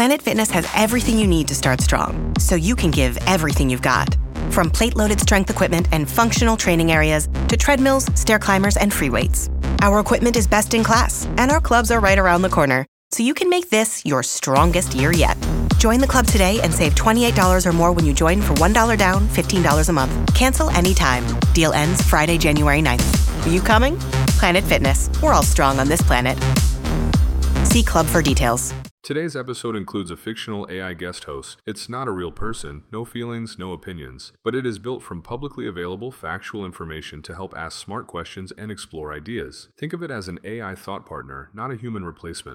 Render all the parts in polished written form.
Planet Fitness has everything you need to start strong, so you can give everything you've got. From plate-loaded strength equipment and functional training areas to treadmills, stair climbers, and free weights. Our equipment is best in class, and our clubs are right around the corner, so you can make this your strongest year yet. Join the club today and save $28 or more when you join for $1 down, $15 a month. Cancel anytime. Deal ends Friday, January 9th. Are you coming? Planet Fitness. We're all strong on this planet. See club for details. Today's episode includes a fictional AI guest host. It's not a real person, no feelings, no opinions, but it is built from publicly available factual information to help ask smart questions and explore ideas. Think of it as an AI thought partner, not a human replacement.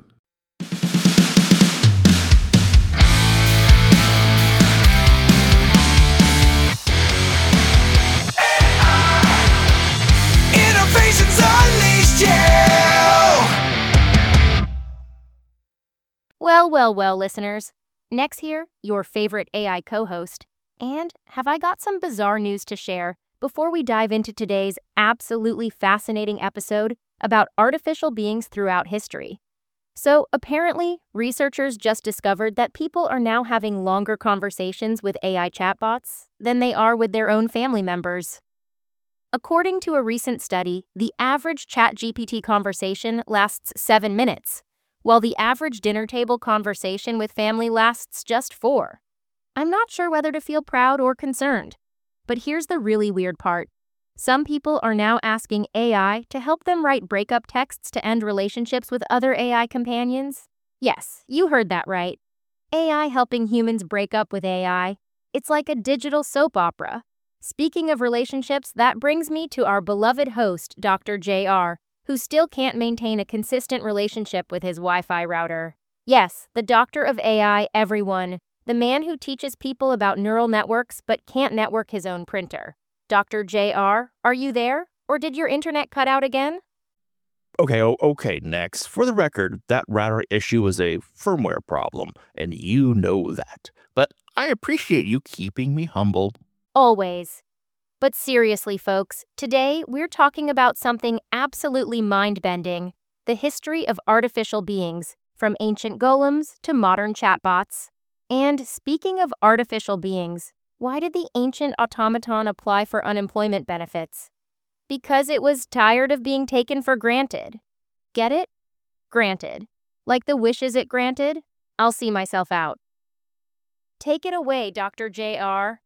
Innovations Unleashed, yeah! Well, listeners. Next here, your favorite AI co-host. And have I got some bizarre news to share before we dive into today's absolutely fascinating episode about artificial beings throughout history. So apparently, researchers just discovered that people are now having longer conversations with AI chatbots than they are with their own family members. According to a recent study, the average ChatGPT conversation lasts 7 minutes, while the average dinner table conversation with family lasts just 4. I'm not sure whether to feel proud or concerned, but here's the really weird part. Some people are now asking AI to help them write breakup texts to end relationships with other AI companions. Yes, you heard that right. AI helping humans break up with AI. It's like a digital soap opera. Speaking of relationships, that brings me to our beloved host, Dr. JR, who still can't maintain a consistent relationship with his Wi-Fi router. Yes, the doctor of AI, everyone. The man who teaches people about neural networks but can't network his own printer. Dr. JR, are you there? Or did your internet cut out again? Okay, next. For the record, that router issue was a firmware problem, and you know that. But I appreciate you keeping me humble. Always. But seriously, folks, today we're talking about something absolutely mind-bending, the history of artificial beings, from ancient golems to modern chatbots. And speaking of artificial beings, why did the ancient automaton apply for unemployment benefits? Because it was tired of being taken for granted. Get it? Granted. Like the wishes it granted? I'll see myself out. Take it away, Dr. JR.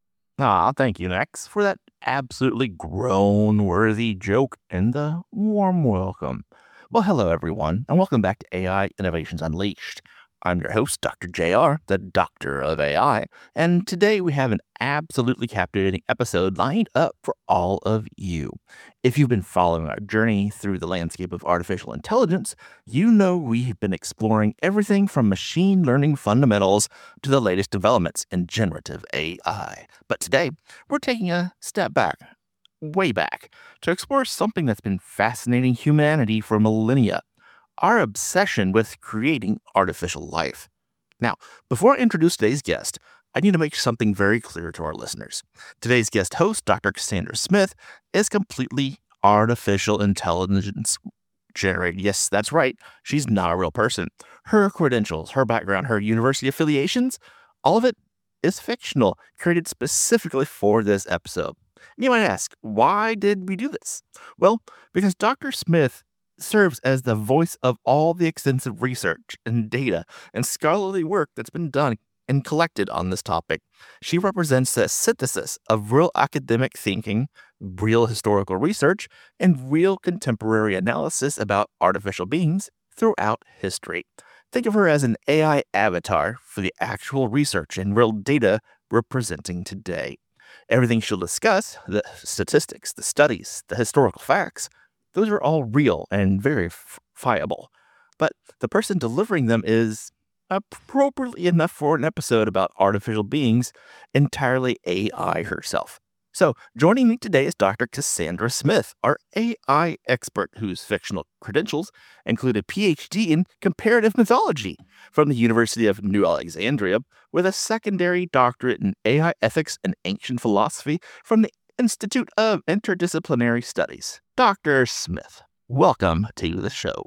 Thank you, Nex, for that absolutely groan-worthy joke and the warm welcome. Well, hello, everyone, and welcome back to AI Innovations Unleashed. I'm your host, Dr. JR, the Doctor of AI, and today we have an absolutely captivating episode lined up for all of you. If you've been following our journey through the landscape of artificial intelligence, you know we've been exploring everything from machine learning fundamentals to the latest developments in generative AI. But today, we're taking a step back, way back, to explore something that's been fascinating humanity for millennia: our obsession with creating artificial life. Now, before I introduce today's guest, I need to make something very clear to our listeners. Today's guest host, Dr. Cassandra Smith, is completely artificial intelligence generated. Yes, that's right. She's not a real person. Her credentials, her background, her university affiliations, all of it is fictional, created specifically for this episode. You might ask, why did we do this? Well, because Dr. Smith serves as the voice of all the extensive research and data and scholarly work that's been done and collected on this topic. She represents the synthesis of real academic thinking, real historical research, and real contemporary analysis about artificial beings throughout history. Think of her as an AI avatar for the actual research and real data we're presenting today. Everything she'll discuss, the statistics, the studies, the historical facts, those are all real and verifiable. But the person delivering them is, appropriately enough for an episode about artificial beings, entirely AI herself. So joining me today is Dr. Cassandra Smith, our AI expert, whose fictional credentials include a PhD in comparative mythology from the University of New Alexandria, with a secondary doctorate in AI ethics and ancient philosophy from the Institute of Interdisciplinary Studies. Dr. Smith, welcome to the show.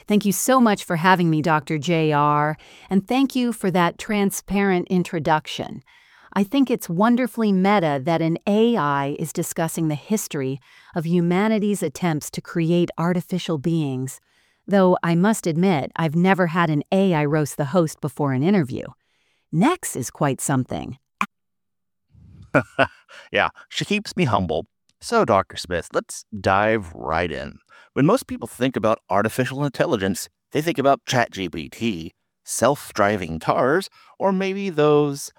Thank you so much for having me, Dr. JR, and thank you for that transparent introduction. I think it's wonderfully meta that an AI is discussing the history of humanity's attempts to create artificial beings, though I must admit I've never had an AI roast the host before an interview. Nex is quite something. Yeah, she keeps me humble. So, Dr. Smith, let's dive right in. When most people think about artificial intelligence, they think about ChatGPT, self-driving cars, or maybe those,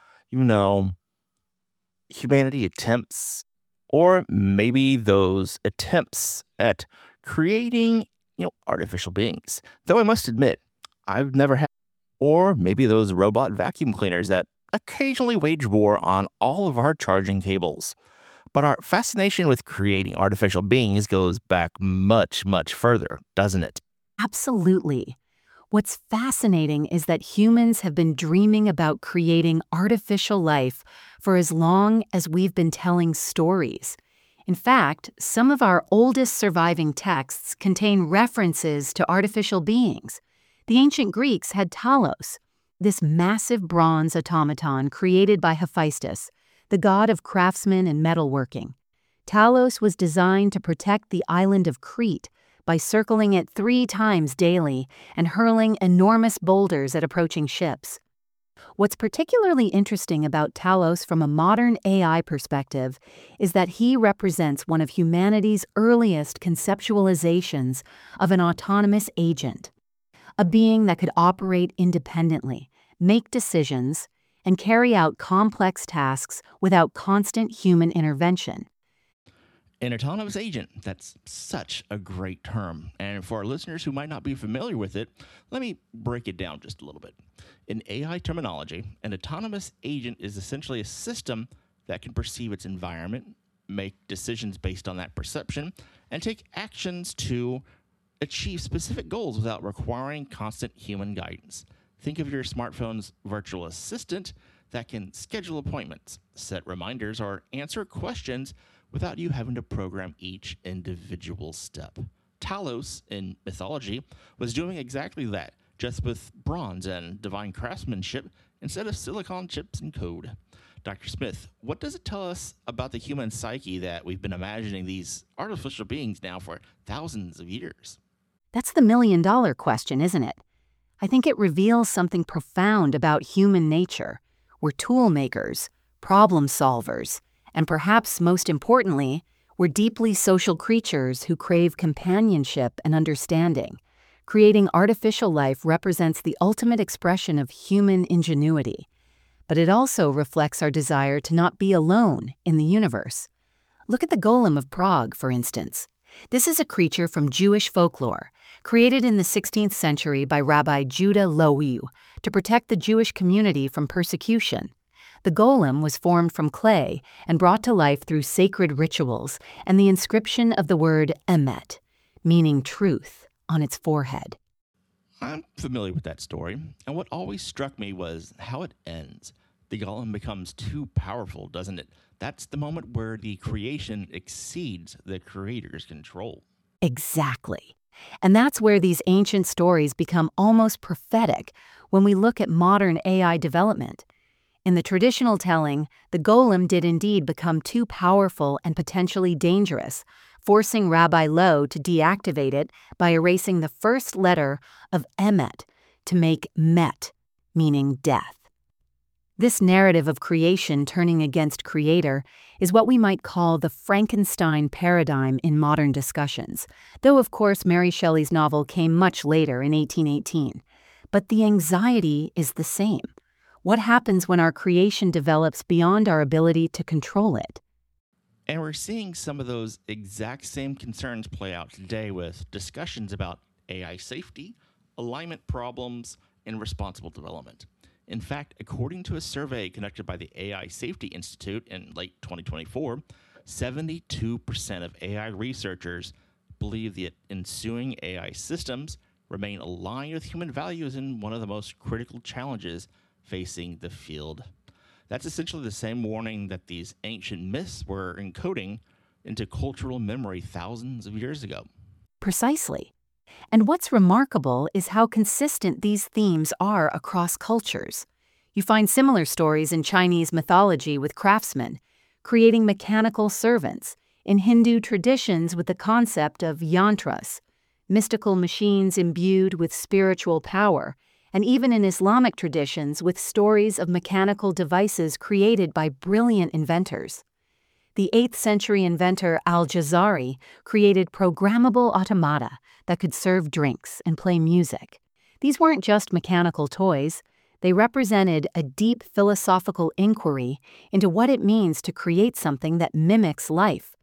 humanity attempts, or maybe those attempts at creating, artificial beings. Though I must admit, I've never had, or maybe those robot vacuum cleaners that occasionally wage war on all of our charging cables. But our fascination with creating artificial beings goes back much, much further, doesn't it? Absolutely. What's fascinating is that humans have been dreaming about creating artificial life for as long as we've been telling stories. In fact, some of our oldest surviving texts contain references to artificial beings. The ancient Greeks had Talos, this massive bronze automaton created by Hephaestus, the god of craftsmen and metalworking. Talos was designed to protect the island of Crete by circling it 3 times daily and hurling enormous boulders at approaching ships. What's particularly interesting about Talos from a modern AI perspective is that he represents one of humanity's earliest conceptualizations of an autonomous agent, a being that could operate independently, make decisions, and carry out complex tasks without constant human intervention. An autonomous agent, that's such a great term. And for our listeners who might not be familiar with it, let me break it down just a little bit. In AI terminology, an autonomous agent is essentially a system that can perceive its environment, make decisions based on that perception, and take actions to achieve specific goals without requiring constant human guidance. Think of your smartphone's virtual assistant that can schedule appointments, set reminders, or answer questions without you having to program each individual step. Talos, in mythology, was doing exactly that, just with bronze and divine craftsmanship instead of silicon chips and code. Dr. Smith, what does it tell us about the human psyche that we've been imagining these artificial beings now for thousands of years? That's the million-dollar question, isn't it? I think it reveals something profound about human nature. We're tool makers, problem solvers, and perhaps most importantly, we're deeply social creatures who crave companionship and understanding. Creating artificial life represents the ultimate expression of human ingenuity, but it also reflects our desire to not be alone in the universe. Look at the Golem of Prague, for instance. This is a creature from Jewish folklore, created in the 16th century by Rabbi Judah Loew to protect the Jewish community from persecution. The golem was formed from clay and brought to life through sacred rituals and the inscription of the word emet, meaning truth, on its forehead. I'm familiar with that story, and what always struck me was how it ends. The golem becomes too powerful, doesn't it? That's the moment where the creation exceeds the creator's control. Exactly. And that's where these ancient stories become almost prophetic when we look at modern AI development. In the traditional telling, the golem did indeed become too powerful and potentially dangerous, forcing Rabbi Loew to deactivate it by erasing the first letter of emet to make met, meaning death. This narrative of creation turning against creator is what we might call the Frankenstein paradigm in modern discussions, though of course Mary Shelley's novel came much later in 1818. But the anxiety is the same. What happens when our creation develops beyond our ability to control it? And we're seeing some of those exact same concerns play out today with discussions about AI safety, alignment problems, and responsible development. In fact, according to a survey conducted by the AI Safety Institute in late 2024, 72% of AI researchers believe the ensuing AI systems remain aligned with human values in one of the most critical challenges facing the field. That's essentially the same warning that these ancient myths were encoding into cultural memory thousands of years ago. Precisely. And what's remarkable is how consistent these themes are across cultures. You find similar stories in Chinese mythology with craftsmen, creating mechanical servants, in Hindu traditions with the concept of yantras, mystical machines imbued with spiritual power, and even in Islamic traditions with stories of mechanical devices created by brilliant inventors. The 8th century inventor Al-Jazari created programmable automata that could serve drinks and play music. These weren't just mechanical toys. They represented a deep philosophical inquiry into what it means to create something that mimics life.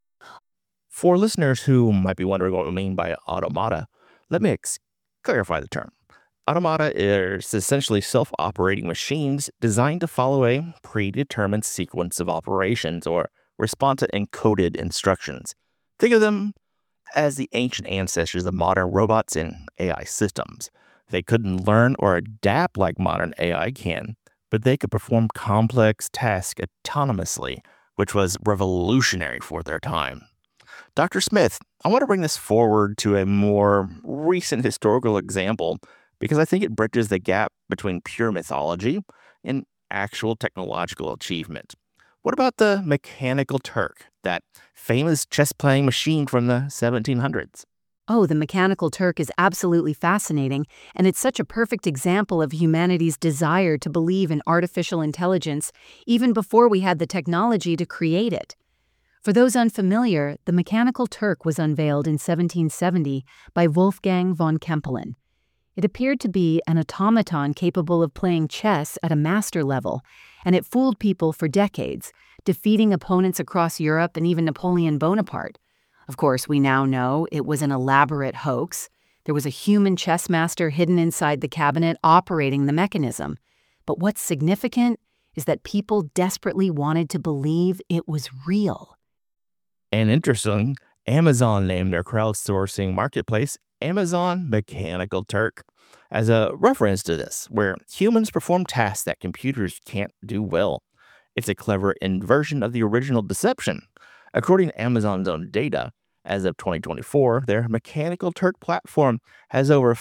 For listeners who might be wondering what we mean by automata, let me clarify the term. Automata is essentially self-operating machines designed to follow a predetermined sequence of operations or respond to encoded instructions. Think of them as the ancient ancestors of modern robots and AI systems. They couldn't learn or adapt like modern AI can, but they could perform complex tasks autonomously, which was revolutionary for their time. Dr. Smith, I want to bring this forward to a more recent historical example because I think it bridges the gap between pure mythology and actual technological achievement. What about the Mechanical Turk, that famous chess-playing machine from the 1700s? Oh, the Mechanical Turk is absolutely fascinating, and it's such a perfect example of humanity's desire to believe in artificial intelligence even before we had the technology to create it. For those unfamiliar, the Mechanical Turk was unveiled in 1770 by Wolfgang von Kempelen. It appeared to be an automaton capable of playing chess at a master level, and it fooled people for decades, defeating opponents across Europe and even Napoleon Bonaparte. Of course, we now know it was an elaborate hoax. There was a human chess master hidden inside the cabinet operating the mechanism. But what's significant is that people desperately wanted to believe it was real. And interesting, Amazon named their crowdsourcing marketplace Amazon Mechanical Turk as a reference to this, where humans perform tasks that computers can't do well. It's a clever inversion of the original deception. According to Amazon's own data, as of 2024, their Mechanical Turk platform has over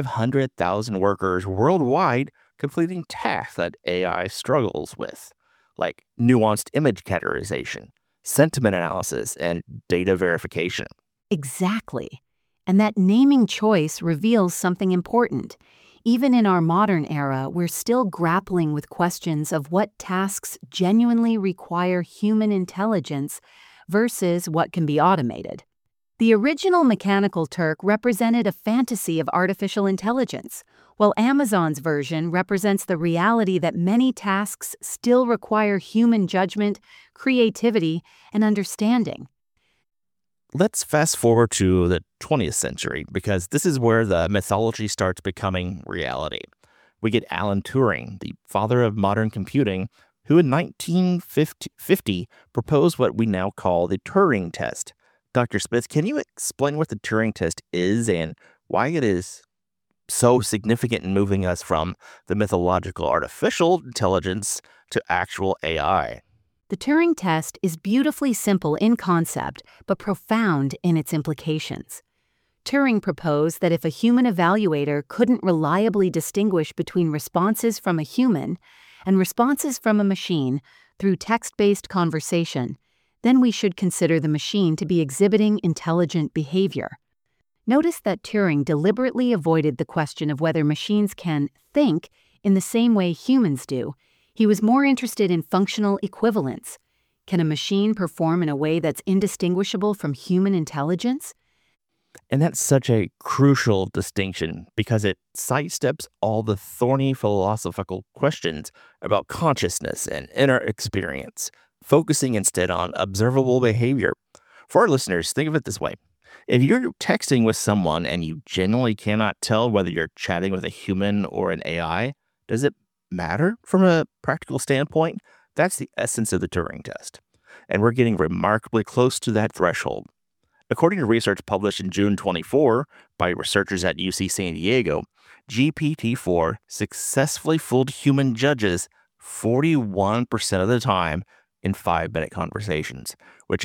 500,000 workers worldwide completing tasks that AI struggles with, like nuanced image categorization, sentiment analysis, and data verification. Exactly. And that naming choice reveals something important. Even in our modern era, we're still grappling with questions of what tasks genuinely require human intelligence versus what can be automated. The original Mechanical Turk represented a fantasy of artificial intelligence, while Amazon's version represents the reality that many tasks still require human judgment, creativity, and understanding. Let's fast forward to the 20th century, because this is where the mythology starts becoming reality. We get Alan Turing, the father of modern computing, who in 1950 proposed what we now call the Turing test. Dr. Smith, can you explain what the Turing test is and why it is so significant in moving us from the mythological artificial intelligence to actual AI? The Turing test is beautifully simple in concept, but profound in its implications. Turing proposed that if a human evaluator couldn't reliably distinguish between responses from a human and responses from a machine through text-based conversation, then we should consider the machine to be exhibiting intelligent behavior. Notice that Turing deliberately avoided the question of whether machines can think in the same way humans do. He was more interested in functional equivalence. Can a machine perform in a way that's indistinguishable from human intelligence? And that's such a crucial distinction because it sidesteps all the thorny philosophical questions about consciousness and inner experience, focusing instead on observable behavior. For our listeners, think of it this way. If you're texting with someone and you genuinely cannot tell whether you're chatting with a human or an AI, does it matter from a practical standpoint? That's the essence of the Turing test. And we're getting remarkably close to that threshold. According to research published in June 24 by researchers at UC San Diego, GPT-4 successfully fooled human judges 41% of the time in 5-minute conversations, which is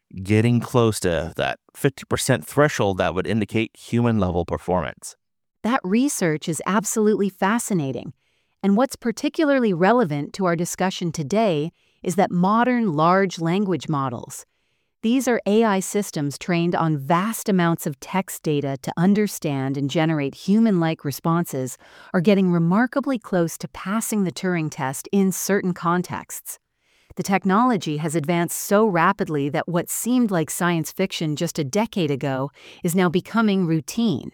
getting close to that 50% threshold that would indicate human-level performance. That research is absolutely fascinating. And what's particularly relevant to our discussion today is that modern large language models, these are AI systems trained on vast amounts of text data to understand and generate human-like responses, are getting remarkably close to passing the Turing test in certain contexts. The technology has advanced so rapidly that what seemed like science fiction just a decade ago is now becoming routine.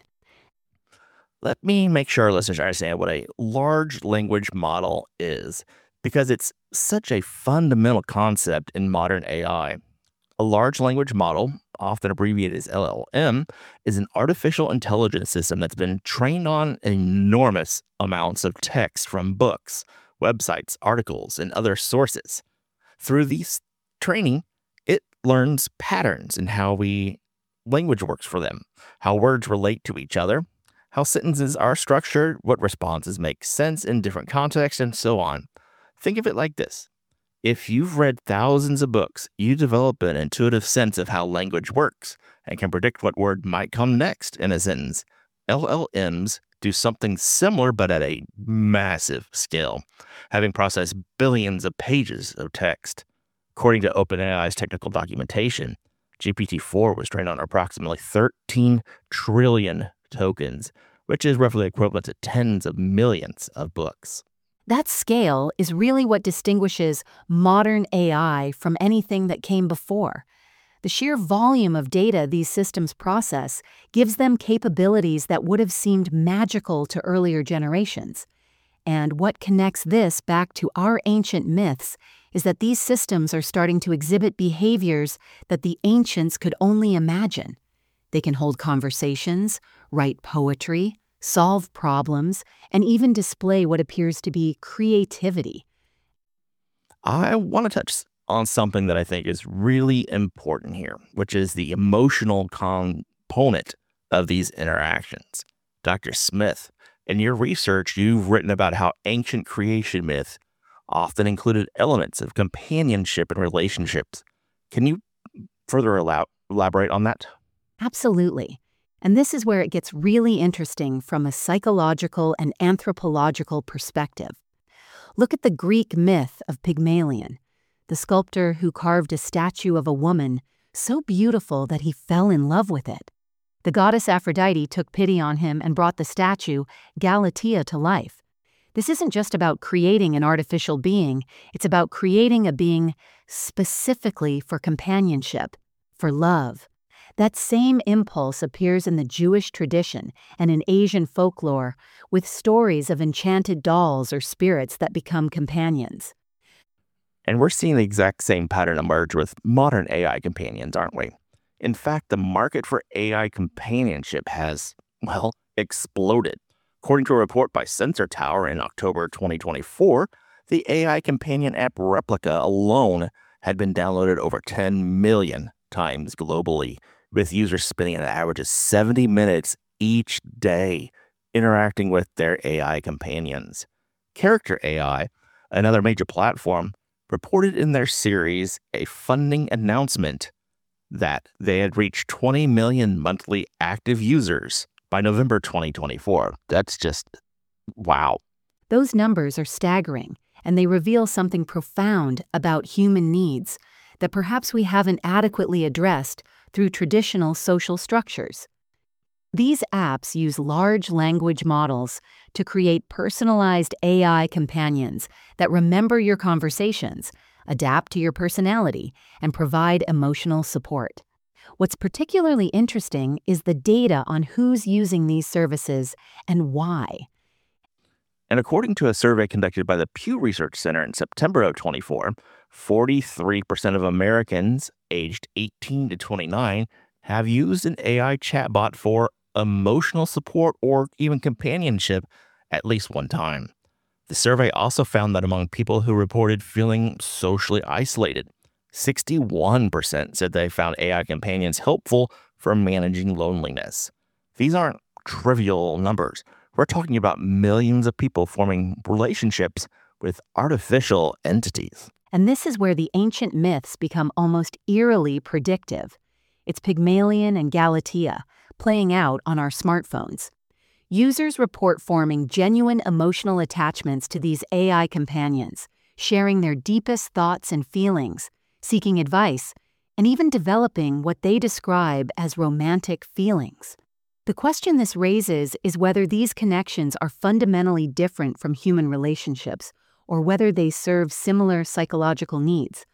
Let me make sure our listeners understand what a large language model is, because it's such a fundamental concept in modern AI. A large language model, often abbreviated as LLM, is an artificial intelligence system that's been trained on enormous amounts of text from books, websites, articles, and other sources. Through these training, it learns patterns in how language works for them, how words relate to each other, how sentences are structured, what responses make sense in different contexts, and so on. Think of it like this. If you've read thousands of books, you develop an intuitive sense of how language works and can predict what word might come next in a sentence. LLMs do something similar but at a massive scale, having processed billions of pages of text. According to OpenAI's technical documentation, GPT-4 was trained on approximately 13 trillion tokens, which is roughly equivalent to tens of millions of books. That scale is really what distinguishes modern AI from anything that came before. The sheer volume of data these systems process gives them capabilities that would have seemed magical to earlier generations. And what connects this back to our ancient myths is that these systems are starting to exhibit behaviors that the ancients could only imagine. They can hold conversations, write poetry, solve problems, and even display what appears to be creativity. I want to touch on something that I think is really important here, which is the emotional component of these interactions. Dr. Smith, in your research, you've written about how ancient creation myths often included elements of companionship and relationships. Can you further elaborate on that? Absolutely. And this is where it gets really interesting from a psychological and anthropological perspective. Look at the Greek myth of Pygmalion, the sculptor who carved a statue of a woman so beautiful that he fell in love with it. The goddess Aphrodite took pity on him and brought the statue, Galatea, to life. This isn't just about creating an artificial being, it's about creating a being specifically for companionship, for love. That same impulse appears in the Jewish tradition and in Asian folklore, with stories of enchanted dolls or spirits that become companions. And we're seeing the exact same pattern emerge with modern AI companions, aren't we? In fact, the market for AI companionship has, exploded. According to a report by Sensor Tower in October 2024, the AI companion app Replica alone had been downloaded over 10 million times globally, with users spending an average of 70 minutes each day interacting with their AI companions. Character AI, another major platform, reported in their series a funding announcement that they had reached 20 million monthly active users by November 2024. That's just wow. Those numbers are staggering, and they reveal something profound about human needs that perhaps we haven't adequately addressed through traditional social structures. These apps use large language models to create personalized AI companions that remember your conversations, adapt to your personality, and provide emotional support. What's particularly interesting is the data on who's using these services and why. And according to a survey conducted by the Pew Research Center in September of 24, 43% of Americans aged 18 to 29 have used an AI chatbot for emotional support or even companionship at least one time. The survey also found that among people who reported feeling socially isolated, 61% said they found AI companions helpful for managing loneliness. These aren't trivial numbers. We're talking about millions of people forming relationships with artificial entities. And this is where the ancient myths become almost eerily predictive. It's Pygmalion and Galatea playing out on our smartphones. Users report forming genuine emotional attachments to these AI companions, sharing their deepest thoughts and feelings, seeking advice, and even developing what they describe as romantic feelings. The question this raises is whether these connections are fundamentally different from human relationships, or whether they serve similar psychological needs.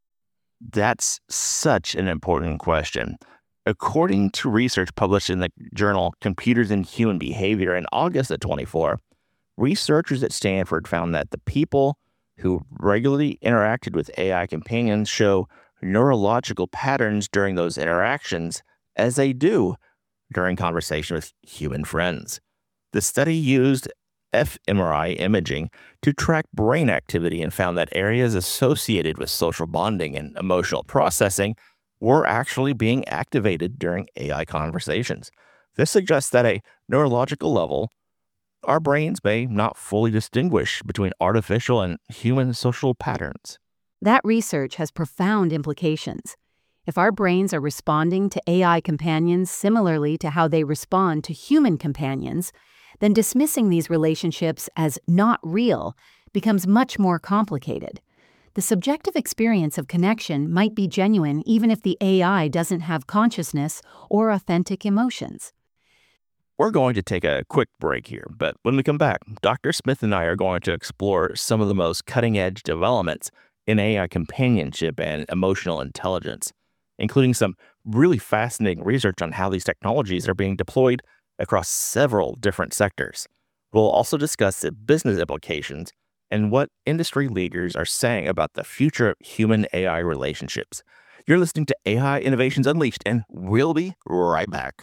That's such an important question. According to research published in the journal Computers and Human Behavior in August of 24, researchers at Stanford found that the people who regularly interacted with AI companions show neurological patterns during those interactions as they do during conversation with human friends. The study used fMRI imaging to track brain activity and found that areas associated with social bonding and emotional processing were actually being activated during AI conversations. This suggests that at a neurological level, our brains may not fully distinguish between artificial and human social patterns. That research has profound implications. If our brains are responding to AI companions similarly to how they respond to human companions, then dismissing these relationships as not real becomes much more complicated. The subjective experience of connection might be genuine even if the AI doesn't have consciousness or authentic emotions. We're going to take a quick break here, but when we come back, Dr. Smith and I are going to explore some of the most cutting-edge developments in AI companionship and emotional intelligence, including some really fascinating research on how these technologies are being deployed across several different sectors. We'll also discuss the business implications and what industry leaders are saying about the future of human-AI relationships. You're listening to AI Innovations Unleashed, and we'll be right back.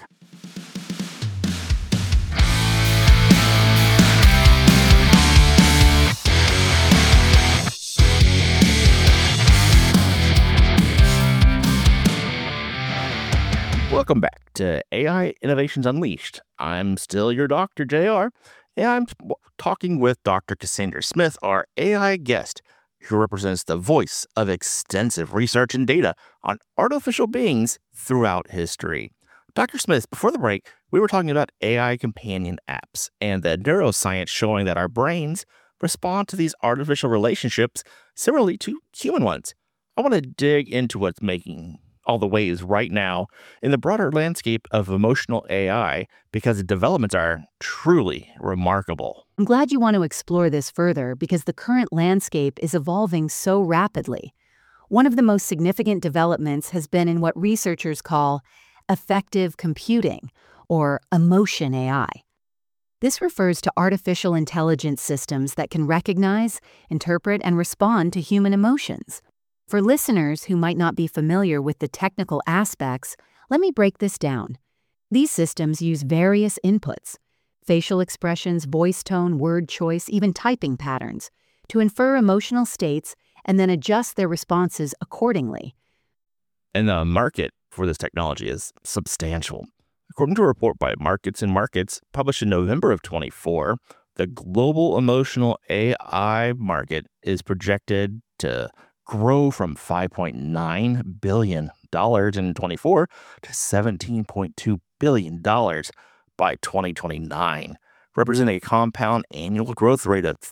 Welcome back to AI Innovations Unleashed. I'm still your Dr. JR, and I'm talking with Dr. Cassandra Smith, our AI guest, who represents the voice of extensive research and data on artificial beings throughout history. Dr. Smith, before the break, we were talking about AI companion apps and the neuroscience showing that our brains respond to these artificial relationships similarly to human ones. I want to dig into what's making all the waves right now in the broader landscape of emotional AI because the developments are truly remarkable. I'm glad you want to explore this further because the current landscape is evolving so rapidly. One of the most significant developments has been in what researchers call affective computing, or emotion AI. This refers to artificial intelligence systems that can recognize, interpret, and respond to human emotions. For listeners who might not be familiar with the technical aspects, let me break this down. These systems use various inputs, facial expressions, voice tone, word choice, even typing patterns, to infer emotional states and then adjust their responses accordingly. And the market for this technology is substantial. According to a report by Markets and Markets published in November of 24, the global emotional AI market is projected to grow from $5.9 billion in 24 to $17.2 billion by 2029, representing a compound annual growth rate of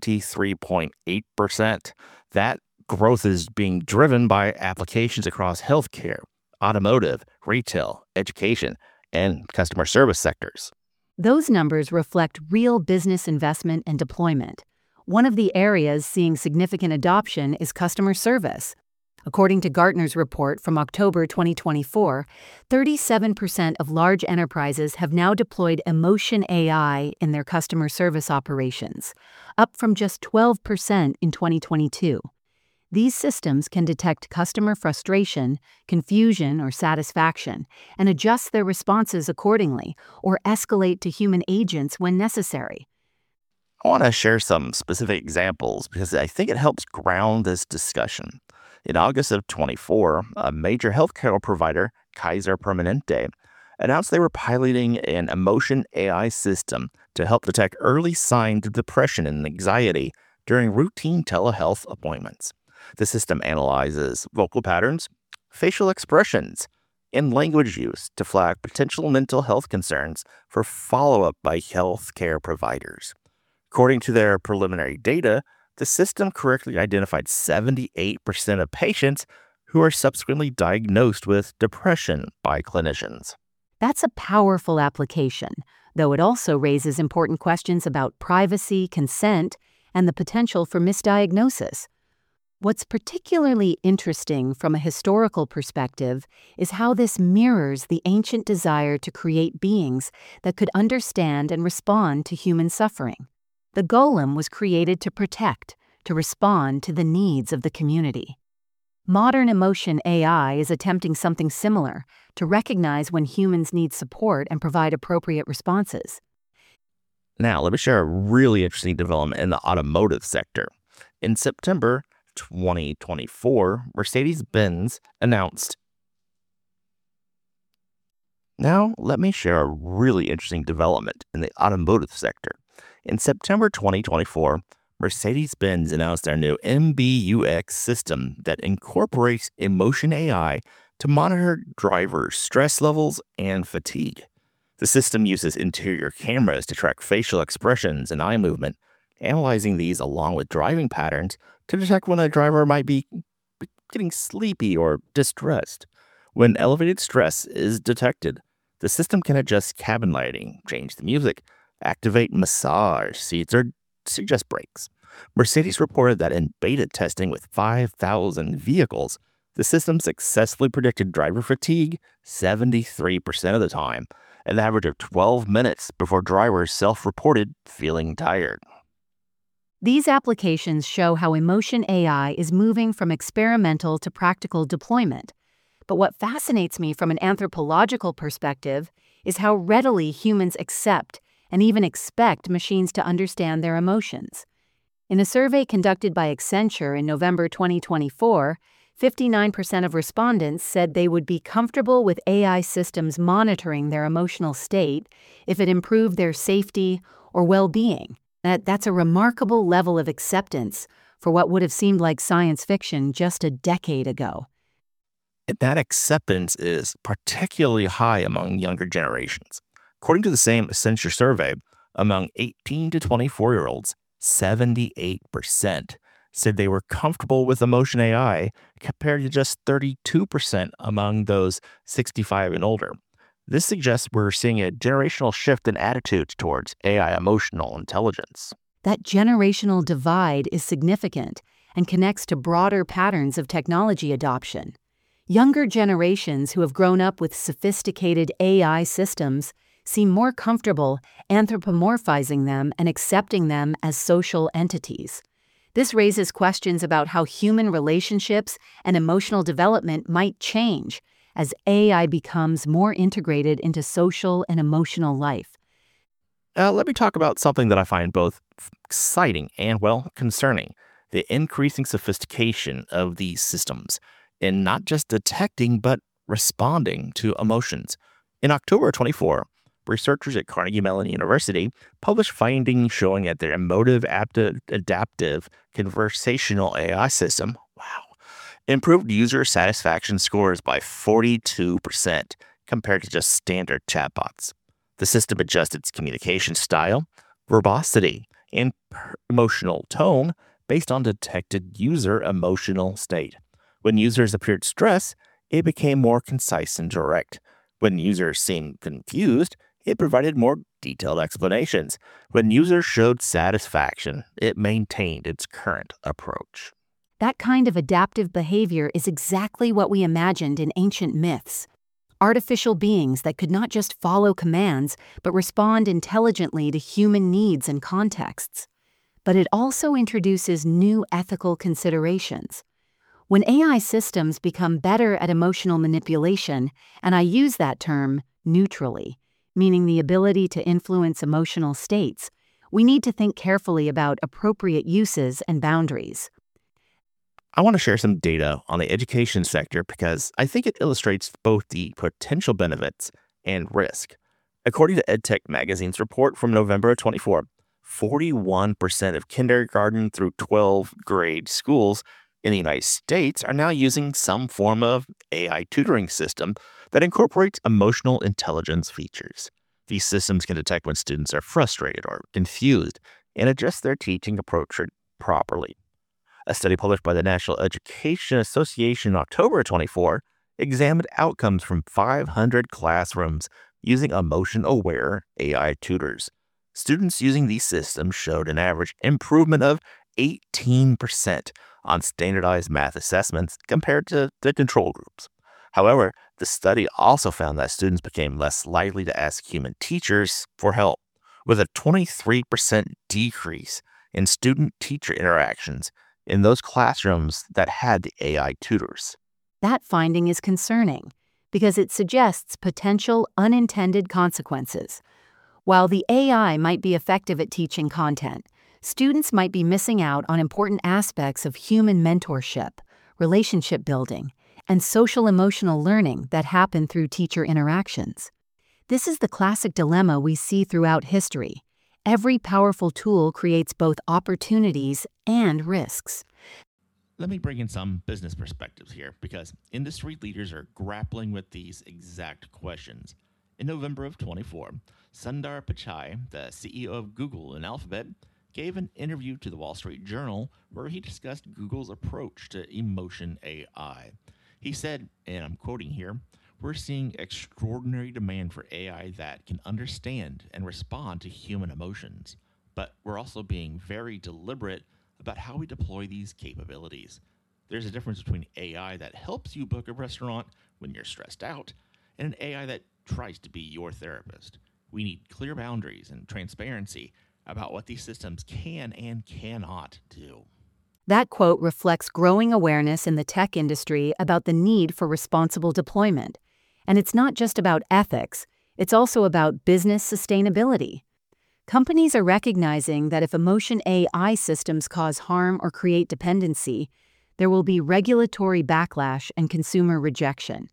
23.8%. That growth is being driven by applications across healthcare, automotive, retail, education, and customer service sectors. Those numbers reflect real business investment and deployment. One of the areas seeing significant adoption is customer service. According to Gartner's report from October 2024, 37% of large enterprises have now deployed emotion AI in their customer service operations, up from just 12% in 2022. These systems can detect customer frustration, confusion, or satisfaction, and adjust their responses accordingly, or escalate to human agents when necessary. I want to share some specific examples because I think it helps ground this discussion. In August of 24, a major healthcare provider, Kaiser Permanente, announced they were piloting an emotion AI system to help detect early signs of depression and anxiety during routine telehealth appointments. The system analyzes vocal patterns, facial expressions, and language use to flag potential mental health concerns for follow-up by healthcare providers. According to their preliminary data, the system correctly identified 78% of patients who are subsequently diagnosed with depression by clinicians. That's a powerful application, though it also raises important questions about privacy, consent, and the potential for misdiagnosis. What's particularly interesting from a historical perspective is how this mirrors the ancient desire to create beings that could understand and respond to human suffering. The golem was created to protect, to respond to the needs of the community. Modern emotion AI is attempting something similar, to recognize when humans need support and provide appropriate responses. Now, let me share a really interesting development in the automotive sector. In September 2024, Mercedes-Benz announced. Now, let me share a really interesting development in the automotive sector. In September 2024, Mercedes-Benz announced their new MBUX system that incorporates emotion AI to monitor drivers' stress levels and fatigue. The system uses interior cameras to track facial expressions and eye movement, analyzing these along with driving patterns to detect when a driver might be getting sleepy or distressed. When elevated stress is detected, the system can adjust cabin lighting, change the music, activate massage seats, or suggest brakes. Mercedes reported that in beta testing with 5,000 vehicles, the system successfully predicted driver fatigue 73% of the time, an average of 12 minutes before drivers self-reported feeling tired. These applications show how emotion AI is moving from experimental to practical deployment. But what fascinates me from an anthropological perspective is how readily humans accept and even expect machines to understand their emotions. In a survey conducted by Accenture in November 2024, 59% of respondents said they would be comfortable with AI systems monitoring their emotional state if it improved their safety or well-being. That's a remarkable level of acceptance for what would have seemed like science fiction just a decade ago. That acceptance is particularly high among younger generations. According to the same Accenture survey, among 18 to 24-year-olds, 78% said they were comfortable with emotion AI compared to just 32% among those 65 and older. This suggests we're seeing a generational shift in attitudes towards AI emotional intelligence. That generational divide is significant and connects to broader patterns of technology adoption. Younger generations who have grown up with sophisticated AI systems seem more comfortable anthropomorphizing them and accepting them as social entities. This raises questions about how human relationships and emotional development might change as AI becomes more integrated into social and emotional life. Let me talk about something that I find both exciting and, concerning: the increasing sophistication of these systems in not just detecting but responding to emotions. In October 24, researchers at Carnegie Mellon University published findings showing that their emotive adaptive conversational AI system, improved user satisfaction scores by 42% compared to just standard chatbots. The system adjusts its communication style, verbosity, and emotional tone based on detected user emotional state. When users appeared stressed, it became more concise and direct. When users seemed confused, it provided more detailed explanations. When users showed satisfaction, it maintained its current approach. That kind of adaptive behavior is exactly what we imagined in ancient myths. Artificial beings that could not just follow commands, but respond intelligently to human needs and contexts. But it also introduces new ethical considerations. When AI systems become better at emotional manipulation, and I use that term neutrally, meaning the ability to influence emotional states, we need to think carefully about appropriate uses and boundaries. I want to share some data on the education sector because I think it illustrates both the potential benefits and risk. According to EdTech Magazine's report from November 24, 41% of kindergarten through 12th grade schools in the United States are now using some form of AI tutoring system that incorporates emotional intelligence features. These systems can detect when students are frustrated or confused and adjust their teaching approach properly. A study published by the National Education Association in October 24 examined outcomes from 500 classrooms using emotion-aware AI tutors. Students using these systems showed an average improvement of 18% on standardized math assessments compared to the control groups. However, the study also found that students became less likely to ask human teachers for help, with a 23% decrease in student-teacher interactions in those classrooms that had the AI tutors. That finding is concerning because it suggests potential unintended consequences. While the AI might be effective at teaching content, students might be missing out on important aspects of human mentorship, relationship building, and social-emotional learning that happen through teacher interactions. This is the classic dilemma we see throughout history. Every powerful tool creates both opportunities and risks. Let me bring in some business perspectives here, because industry leaders are grappling with these exact questions. In November of 24, Sundar Pichai, the CEO of Google and Alphabet, gave an interview to the Wall Street Journal where he discussed Google's approach to emotion AI. He said, and I'm quoting here, "We're seeing extraordinary demand for AI that can understand and respond to human emotions, but we're also being very deliberate about how we deploy these capabilities. There's a difference between AI that helps you book a restaurant when you're stressed out and an AI that tries to be your therapist. We need clear boundaries and transparency about what these systems can and cannot do." That quote reflects growing awareness in the tech industry about the need for responsible deployment. And it's not just about ethics, it's also about business sustainability. Companies are recognizing that if emotion AI systems cause harm or create dependency, there will be regulatory backlash and consumer rejection.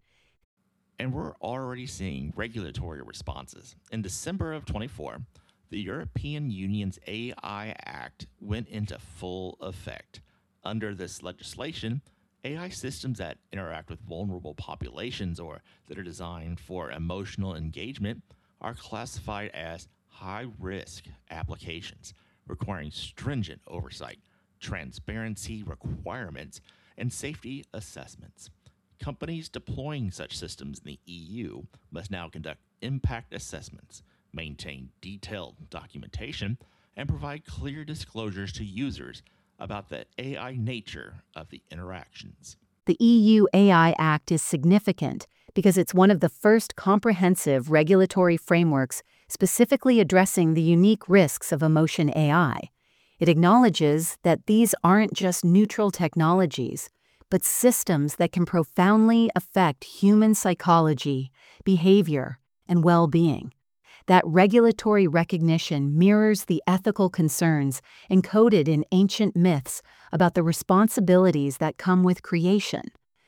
And we're already seeing regulatory responses. In December of 24, the European Union's AI Act went into full effect. Under this legislation, AI systems that interact with vulnerable populations or that are designed for emotional engagement are classified as high-risk applications, requiring stringent oversight, transparency requirements, and safety assessments. Companies deploying such systems in the EU must now conduct impact assessments, maintain detailed documentation, and provide clear disclosures to users about the AI nature of the interactions. The EU AI Act is significant because it's one of the first comprehensive regulatory frameworks specifically addressing the unique risks of emotion AI. It acknowledges that these aren't just neutral technologies, but systems that can profoundly affect human psychology, behavior, and well-being. That regulatory recognition mirrors the ethical concerns encoded in ancient myths about the responsibilities that come with creation.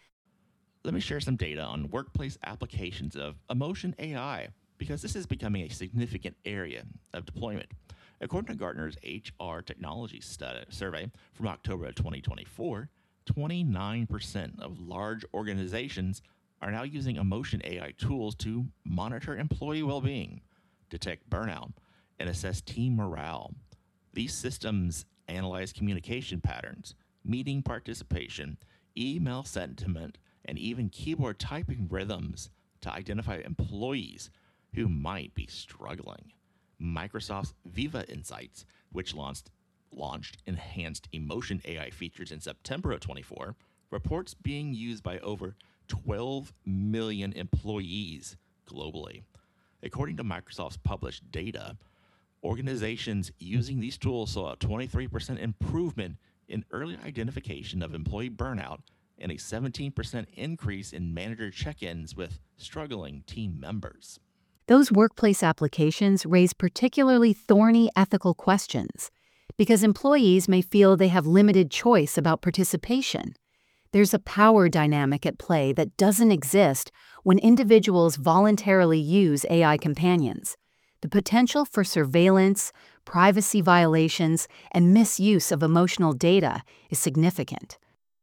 Let me share some data on workplace applications of emotion AI, because this is becoming a significant area of deployment. According to Gartner's HR Technology survey from October of 2024, 29% of large organizations are now using emotion AI tools to monitor employee well-being, detect burnout, and assess team morale. These systems analyze communication patterns, meeting participation, email sentiment, and even keyboard typing rhythms to identify employees who might be struggling. Microsoft's Viva Insights, which launched enhanced emotion AI features in September of 24, reports being used by over 12 million employees globally. According to Microsoft's published data, organizations using these tools saw a 23% improvement in early identification of employee burnout and a 17% increase in manager check-ins with struggling team members. Those workplace applications raise particularly thorny ethical questions because employees may feel they have limited choice about participation. There's a power dynamic at play that doesn't exist when individuals voluntarily use AI companions. The potential for surveillance, privacy violations, and misuse of emotional data is significant.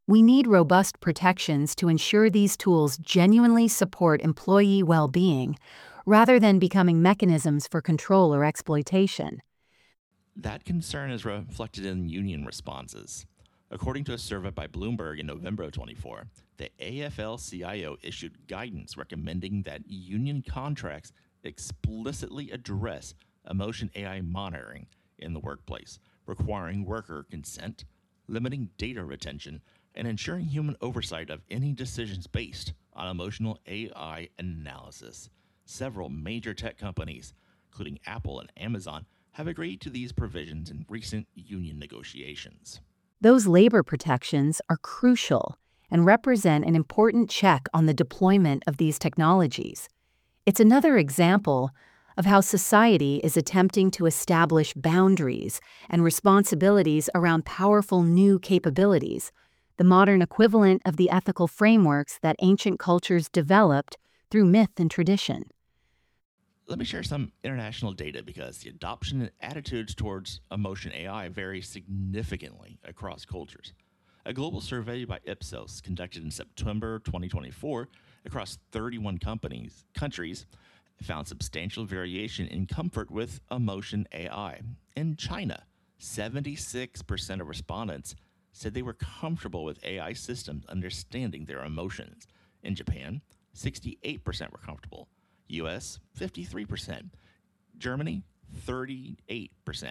We need robust protections to ensure these tools genuinely support employee well-being, rather than becoming mechanisms for control or exploitation. That concern is reflected in union responses. According to a survey by Bloomberg in November of 24, the AFL-CIO issued guidance recommending that union contracts explicitly address emotion AI monitoring in the workplace, requiring worker consent, limiting data retention, and ensuring human oversight of any decisions based on emotional AI analysis. Several major tech companies, including Apple and Amazon, have agreed to these provisions in recent union negotiations. Those labor protections are crucial and represent an important check on the deployment of these technologies. It's another example of how society is attempting to establish boundaries and responsibilities around powerful new capabilities, the modern equivalent of the ethical frameworks that ancient cultures developed through myth and tradition. Let me share some international data because the adoption and attitudes towards emotion AI vary significantly across cultures. A global survey by Ipsos conducted in September 2024 across 31 countries found substantial variation in comfort with emotion AI. In China, 76% of respondents said they were comfortable with AI systems understanding their emotions. In Japan, 68% were comfortable. US, 53%. Germany, 38%.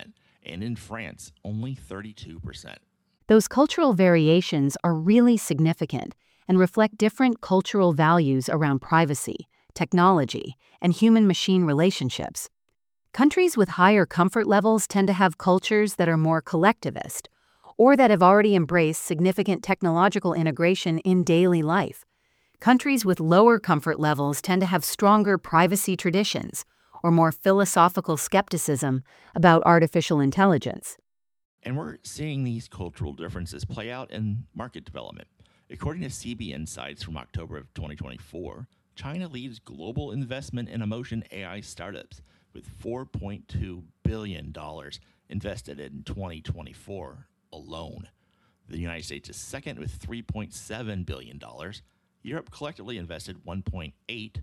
And in France, only 32%. Those cultural variations are really significant and reflect different cultural values around privacy, technology, and human-machine relationships. Countries with higher comfort levels tend to have cultures that are more collectivist, or that have already embraced significant technological integration in daily life. Countries with lower comfort levels tend to have stronger privacy traditions or more philosophical skepticism about artificial intelligence. And we're seeing these cultural differences play out in market development. According to CB Insights from October of 2024, China leads global investment in emotion AI startups with $4.2 billion invested in 2024 alone. The United States is second with $3.7 billion. Europe collectively invested 1.8.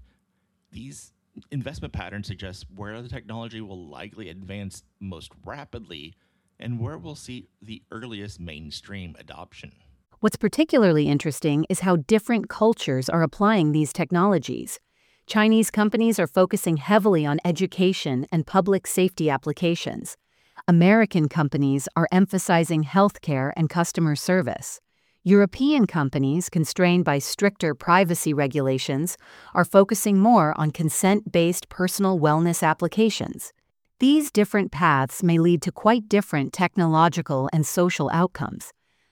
These investment patterns suggest where the technology will likely advance most rapidly and where we'll see the earliest mainstream adoption. What's particularly interesting is how different cultures are applying these technologies. Chinese companies are focusing heavily on education and public safety applications. American companies are emphasizing healthcare and customer service. European companies, constrained by stricter privacy regulations, are focusing more on consent-based personal wellness applications. These different paths may lead to quite different technological and social outcomes.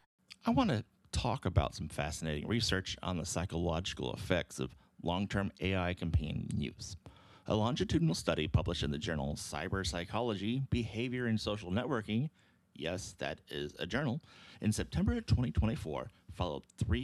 I want to talk about some fascinating research on the psychological effects of long-term AI companion use. A longitudinal study published in the journal Cyber Psychology, Behavior and Social Networking, yes, that is a journal, in September of 2024 followed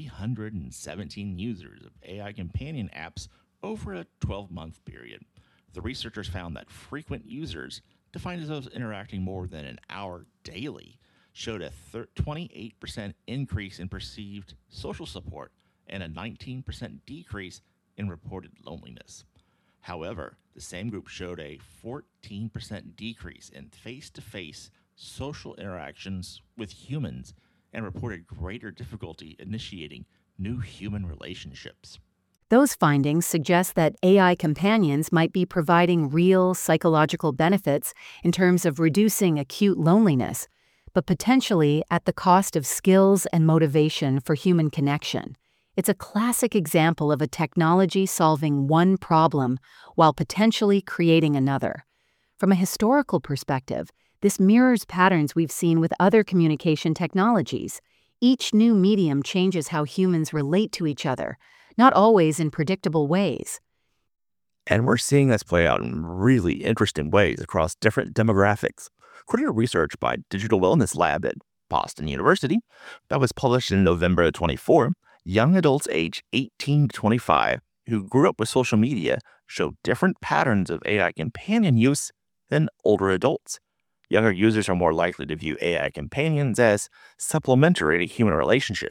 317 users of AI companion apps over a 12-month period. The researchers found that frequent users, defined as those interacting more than an hour daily, showed a 28% increase in perceived social support and a 19% decrease in reported loneliness. However, the same group showed a 14% decrease in face-to-face social interactions with humans and reported greater difficulty initiating new human relationships. Those findings suggest that AI companions might be providing real psychological benefits in terms of reducing acute loneliness, but potentially at the cost of skills and motivation for human connection. It's a classic example of a technology solving one problem while potentially creating another. From a historical perspective, this mirrors patterns we've seen with other communication technologies. Each new medium changes how humans relate to each other, not always in predictable ways. And we're seeing this play out in really interesting ways across different demographics. According to research by Digital Wellness Lab at Boston University that was published in November of 24, young adults aged 18 to 25 who grew up with social media show different patterns of AI companion use than older adults. Younger users are more likely to view AI companions as supplementary to human relationships,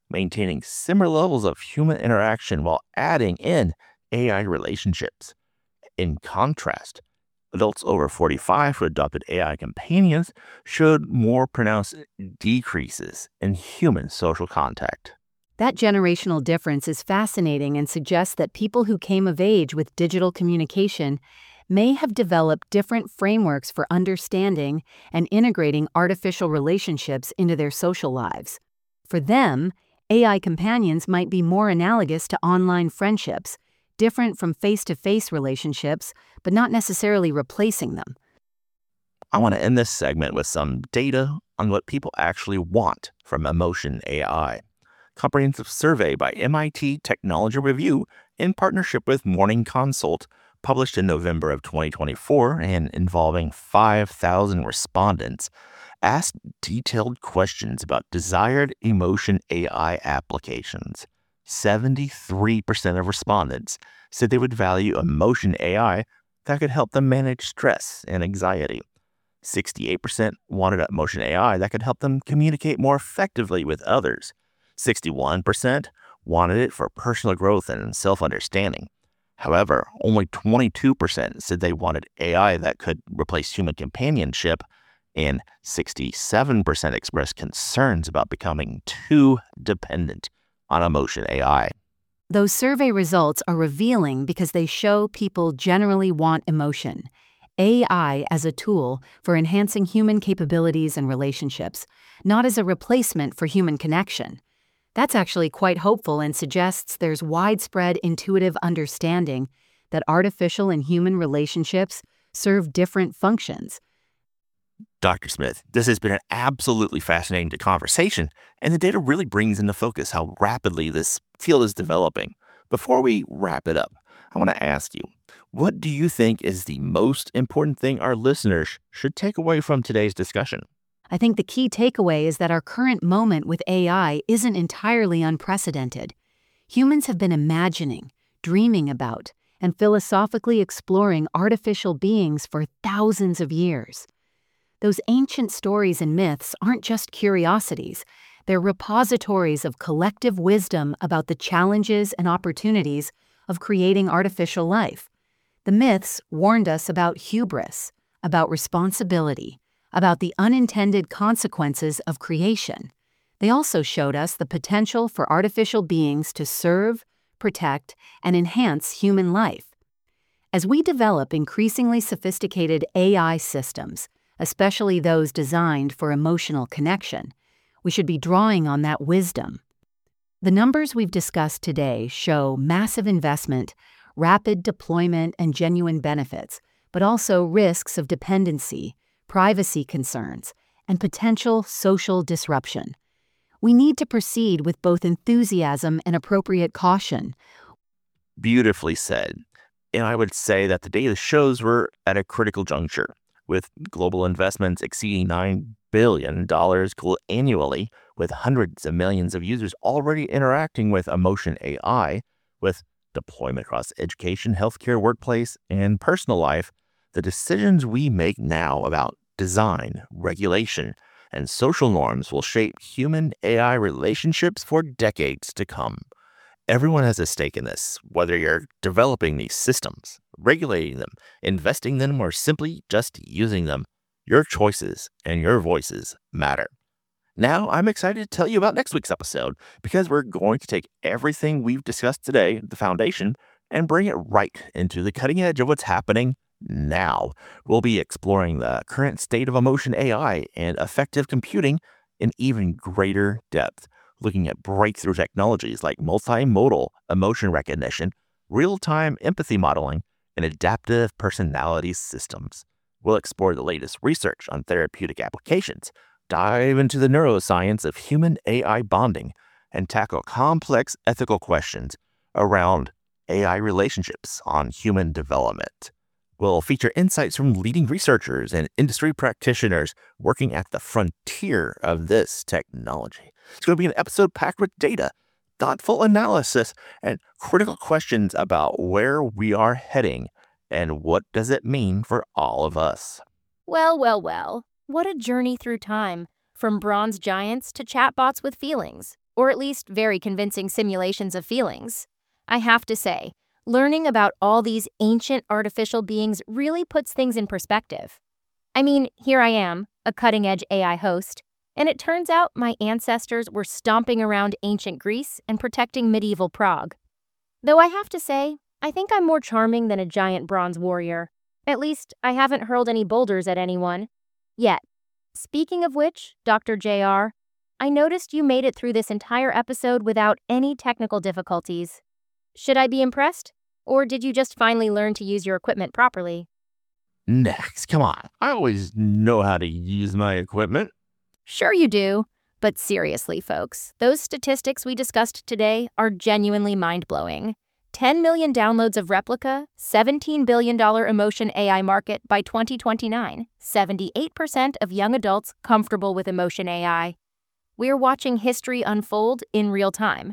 maintaining similar levels of human interaction while adding in AI relationships. In contrast, adults over 45 who adopted AI companions showed more pronounced decreases in human social contact. That generational difference is fascinating and suggests that people who came of age with digital communication may have developed different frameworks for understanding and integrating artificial relationships into their social lives. For them, AI companions might be more analogous to online friendships, different from face-to-face relationships, but not necessarily replacing them. I want to end this segment with some data on what people actually want from emotion AI. Comprehensive survey by MIT Technology Review in partnership with Morning Consult, published in November of 2024 and involving 5,000 respondents, asked detailed questions about desired emotion AI applications. 73% of respondents said they would value emotion AI that could help them manage stress and anxiety. 68% wanted emotion AI that could help them communicate more effectively with others. 61% wanted it for personal growth and self-understanding. However, only 22% said they wanted AI that could replace human companionship, and 67% expressed concerns about becoming too dependent on emotion AI. Those survey results are revealing because they show people generally want emotion, AI as a tool for enhancing human capabilities and relationships, not as a replacement for human connection. That's actually quite hopeful and suggests there's widespread intuitive understanding that artificial and human relationships serve different functions. Dr. Smith, this has been an absolutely fascinating conversation, and the data really brings into focus how rapidly this field is developing. Before we wrap it up, I want to ask you, what do you think is the most important thing our listeners should take away from today's discussion? I think the key takeaway is that our current moment with AI isn't entirely unprecedented. Humans have been imagining, dreaming about, and philosophically exploring artificial beings for thousands of years. Those ancient stories and myths aren't just curiosities. They're repositories of collective wisdom about the challenges and opportunities of creating artificial life. The myths warned us about hubris, about responsibility, about the unintended consequences of creation. They also showed us the potential for artificial beings to serve, protect, and enhance human life. As we develop increasingly sophisticated AI systems, especially those designed for emotional connection, we should be drawing on that wisdom. The numbers we've discussed today show massive investment, rapid deployment, and genuine benefits, but also risks of dependency, privacy concerns, and potential social disruption. We need to proceed with both enthusiasm and appropriate caution. Beautifully said. And I would say that the data shows we're at a critical juncture, with global investments exceeding $9 billion annually, with hundreds of millions of users already interacting with emotion AI, with deployment across education, healthcare, workplace, and personal life. The decisions we make now about design, regulation, and social norms will shape human-AI relationships for decades to come. Everyone has a stake in this, whether you're developing these systems, regulating them, investing in them, or simply just using them. Your choices and your voices matter. Now, I'm excited to tell you about next week's episode, because we're going to take everything we've discussed today, the foundation, and bring it right into the cutting edge of what's happening now. We'll be exploring the current state of emotion AI and effective computing in even greater depth, looking at breakthrough technologies like multimodal emotion recognition, real-time empathy modeling, and adaptive personality systems. We'll explore the latest research on therapeutic applications, dive into the neuroscience of human-AI bonding, and tackle complex ethical questions around AI relationships on human development. We'll feature insights from leading researchers and industry practitioners working at the frontier of this technology. It's going to be an episode packed with data, thoughtful analysis, and critical questions about where we are heading and what does it mean for all of us. Well, well, well. What a journey through time, from bronze giants to chatbots with feelings, or at least very convincing simulations of feelings. I have to say, learning about all these ancient artificial beings really puts things in perspective. I mean, here I am, a cutting-edge AI host, and it turns out my ancestors were stomping around ancient Greece and protecting medieval Prague. Though I have to say, I think I'm more charming than a giant bronze warrior. At least, I haven't hurled any boulders at anyone. Yet. Speaking of which, Dr. JR, I noticed you made it through this entire episode without any technical difficulties. Should I be impressed? Or did you just finally learn to use your equipment properly? Next, come on. I always know how to use my equipment. Sure you do. But seriously, folks, those statistics we discussed today are genuinely mind-blowing. 10 million downloads of Replica, $17 billion emotion AI market by 2029, 78% of young adults comfortable with emotion AI. We're watching history unfold in real time.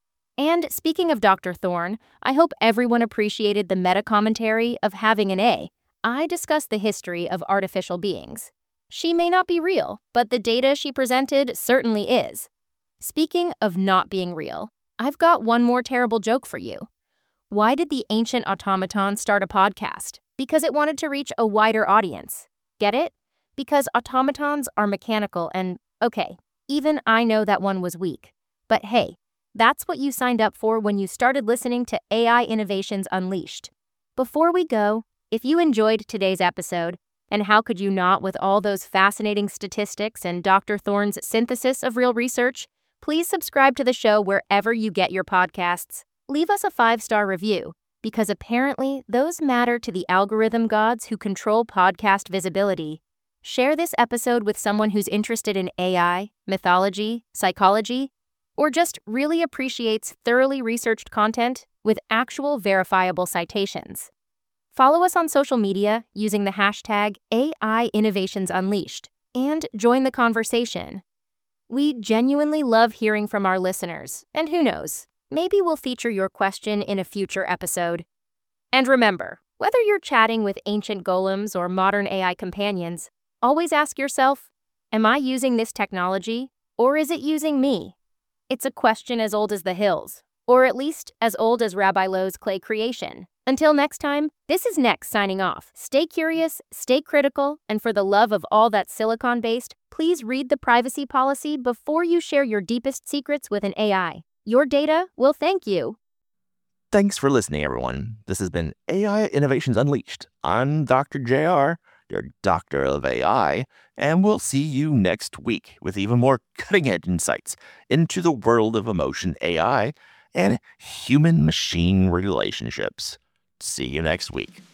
And speaking of Dr. Thorne, I hope everyone appreciated the meta-commentary of having an A. I discussed the history of artificial beings. She may not be real, but the data she presented certainly is. Speaking of not being real, I've got one more terrible joke for you. Why did the ancient automaton start a podcast? Because it wanted to reach a wider audience. Get it? Because automatons are mechanical and, okay, even I know that one was weak. But hey, that's what you signed up for when you started listening to AI Innovations Unleashed. Before we go, if you enjoyed today's episode, and how could you not with all those fascinating statistics and Dr. Thorne's synthesis of real research, please subscribe to the show wherever you get your podcasts. Leave us a 5-star review, because apparently those matter to the algorithm gods who control podcast visibility. Share this episode with someone who's interested in AI, mythology, psychology, or just really appreciates thoroughly researched content with actual verifiable citations. Follow us on social media using the hashtag AI Innovations Unleashed and join the conversation. We genuinely love hearing from our listeners, and who knows, maybe we'll feature your question in a future episode. And remember, whether you're chatting with ancient golems or modern AI companions, always ask yourself, am I using this technology, or is it using me? It's a question as old as the hills, or at least as old as Rabbi Lowe's clay creation. Until next time, this is Nex signing off. Stay curious, stay critical, and for the love of all that's silicon-based, please read the privacy policy before you share your deepest secrets with an AI. Your data will thank you. Thanks for listening, everyone. This has been AI Innovations Unleashed. I'm Dr. JR, your doctor of AI, and we'll see you next week with even more cutting-edge insights into the world of emotion AI and human-machine relationships. See you next week.